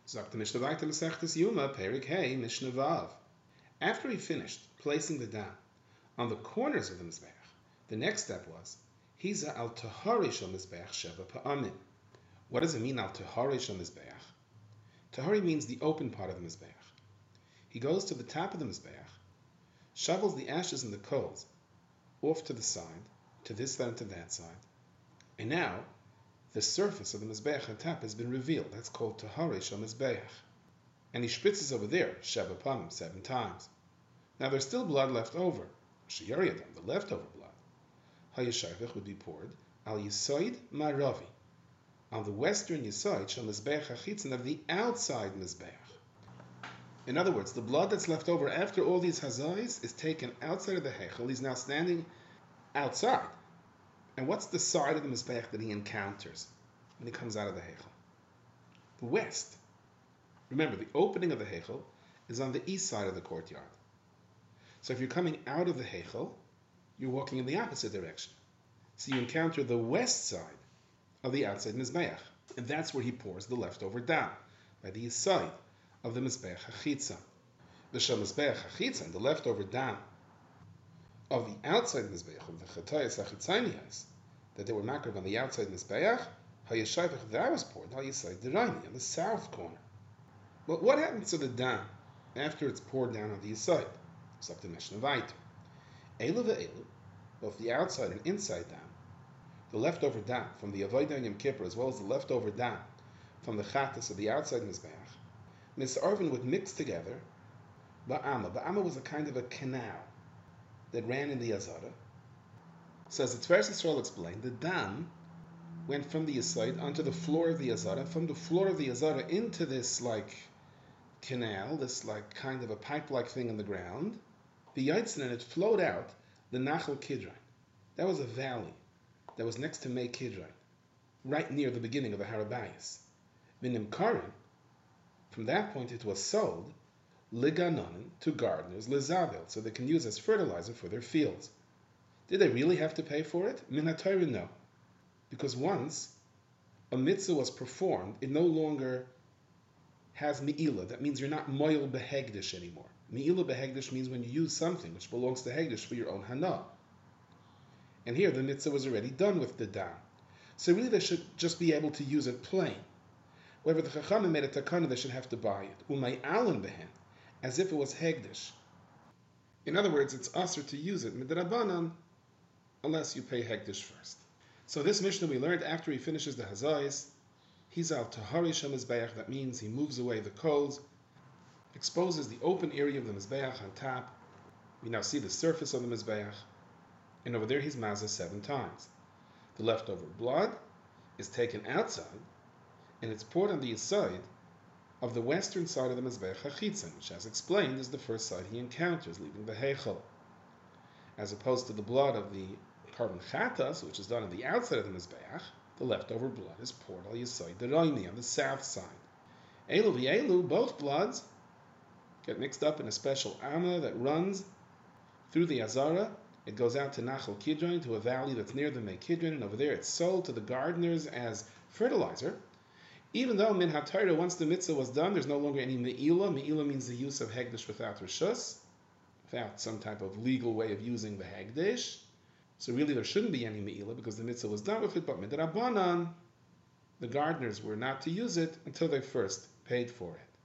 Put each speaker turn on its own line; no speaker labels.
Sagt the Mishnah weiter Masechtas Yuma, Perik Hey, Mishnah Vav. After he finished placing the dam on the corners of the Mizbeach, the next step was, Hiza al Tahari Shal Mizbeach Sheva Pa'amim. What does it mean, al Tahari Shal Mizbeach? Tahari means the open part of the Mizbeach. He goes to the top of the Mizbeach, shovels the ashes and the coals off to the side, to this side and to that side, and now the surface of the Mizbeach on top has been revealed. That's called Tahari Shal Mizbeach. And he spritzes over there, Sheva Pa'amim, 7 times. Now there's still blood left over, Sheyariyadam, the leftover blood. Hayashayvich would be poured al Yisoid Maravi, on the western Yisoid Shal Mizbeach HaChitzon of the outside Mizbeach. In other words, the blood that's left over after all these hazais is taken outside of the Heichel. He's now standing outside. And what's the side of the Mizbeach that he encounters when he comes out of the Heichel? The west. Remember, the opening of the Heichel is on the east side of the courtyard. So if you're coming out of the Heichel, you're walking in the opposite direction. So you encounter the west side of the outside Mizbeach. And that's where he pours the leftover down, by the east side of the Mizbeach HaChitzon. The Shal Mizbeach HaChitzon, the leftover down of the outside Mizbeach, of the Chatayas HaChitzoniyas, that they were makrav on the outside Mizbeach, Hayashayvich, that was poured, Hayasayid Deraini, on the south corner. Well, what happens to the dam after it's poured down on the side? It's up to Mishnah Vayter. Elu ve'elu, both the outside and inside dam, the leftover dam from the Avodah and Yom Kippur, as well as the leftover dam from the Chatas of the outside Mizbeach, Misarvin would mix together Ba'ama. Ba'ama was a kind of a canal that ran in the Azara. So as the Tveres Yisrael explained, the dam went from the Yisoid onto the floor of the Azara, from the floor of the Azara into this canal, this kind of a pipe-like thing in the ground. The Yitzin, and it flowed out the Nachal Kidron. That was a valley that was next to Mei Kidron, right near the beginning of the Harabayas. Vinim Karim, from that point it was sold Liganonin, to gardeners, Lizavel, so they can use as fertilizer for their fields. Did they really have to pay for it? Min HaTorah, no. Because once a mitzvah was performed, it no longer has mi'ilah. That means you're not moil behegdish anymore. Mi'ilah behegdish means when you use something which belongs to hegdish for your own hana. And here the mitzvah was already done with the dam. So really they should just be able to use it plain. However, the Chachamim made a takana, they should have to buy it. Umay alan behen, as if it was hegdish. In other words, it's usher to use it midrabanan unless you pay hegdish first. So this Mishnah we learned after he finishes the hazais, he's al tahari shel mizbeach. That means he moves away the coals, exposes the open area of the mizbeach on top. We now see the surface of the mizbeach, and over there he's mazah 7 times. The leftover blood is taken outside, and it's poured on the side of the western side of the Mizbeach HaChitzon, which, as explained, is the first side he encounters, leaving the Heichel. As opposed to the blood of the Karban Chatas, which is done on the outside of the Mizbeach, the leftover blood is poured al Yisoid Deraini, on the south side. Elu v'elu, both bloods get mixed up in a special amma that runs through the Azara. It goes out to Nachal Kidron, to a valley that's near the Mei Kidron, and over there it's sold to the gardeners as fertilizer. Even though min HaTorah, once the mitzvah was done, there's no longer any me'ilah. Me'ilah means the use of hegdish without rishus, without some type of legal way of using the hegdish. So really there shouldn't be any me'ilah because the mitzvah was done with it, but midrabanan, the gardeners were not to use it until they first paid for it.